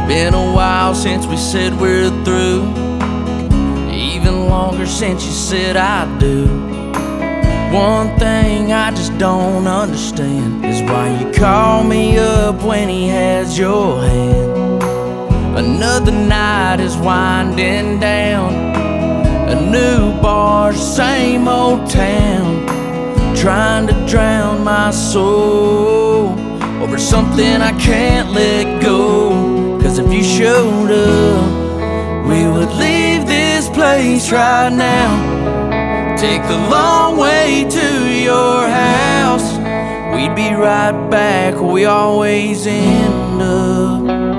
Been a while since we said we're through, even longer since you said I do. One thing I just don't understand is why you call me up when he has your hand. Another night is winding down, a new bar, same old town, trying to drown my soul over something I can't let go. 'Cause if you showed up, we would leave this place right now, take the long way to your house. We'd be right back where we always end up.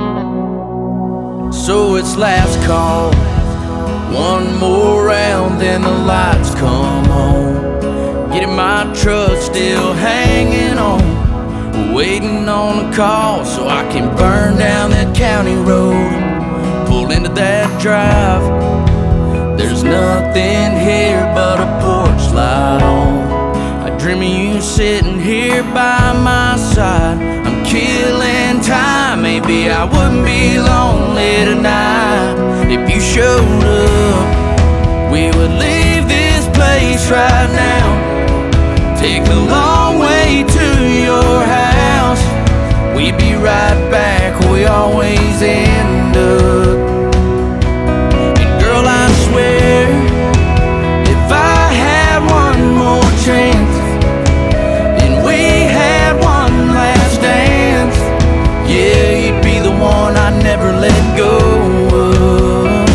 So it's last call, one more round, then the lights come on. Getting my truck still hanging on, waiting on a call so I can burn down that county road, pull into that drive. There's nothing here but a porch light on. I dream of you sitting here by my side. I'm killing time, maybe I wouldn't be lonely tonight. If you showed up, we would leave this place right now, take the long way to your house. We'd be right back where we always end up. And girl, I swear, if I had one more chance and we had one last dance, yeah, you'd be the one I'd never let go of.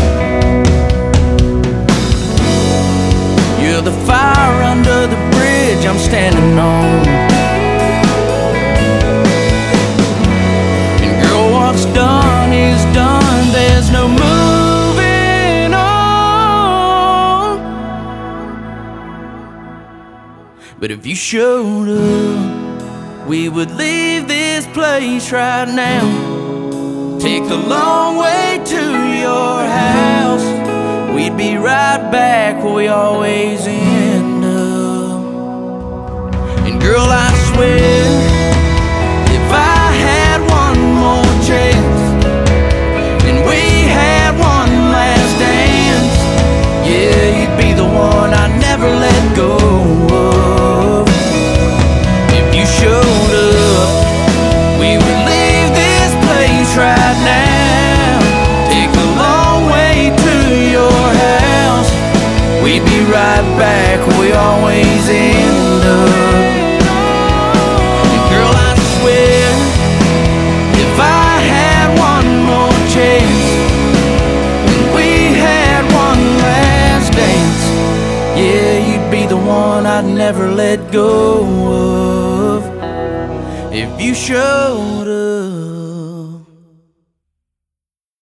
You're the fire under the bridge I'm standing on, and girl, what's done is done, there's no moving on. But if you showed up, we would leave this place right now, take the long way to your house. We'd be right back where we always end up. And girl, I swear, if I had one more chance and we had one last dance, yeah, you'd be the one I'd never let go of. If you showed up, we would leave this place right now, take the long way to your house. We'd be right back where we always end up. And girl, I swear, if I had one more chance and we had one last dance, yeah, you'd be the one I'd never let go of. If you showed up.